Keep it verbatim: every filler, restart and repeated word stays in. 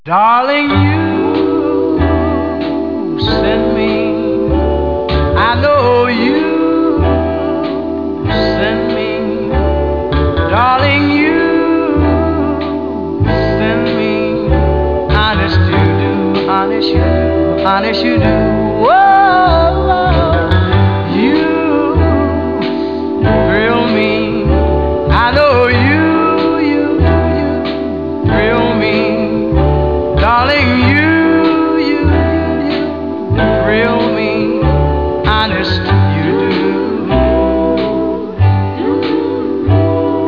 Darling, you send me. I know you send me. Darling, you send me. Honest you do, honest you do, honest you do. Whoa, you thrill me. I know you, you, you thrill me. Darling, you, you, you, you thrill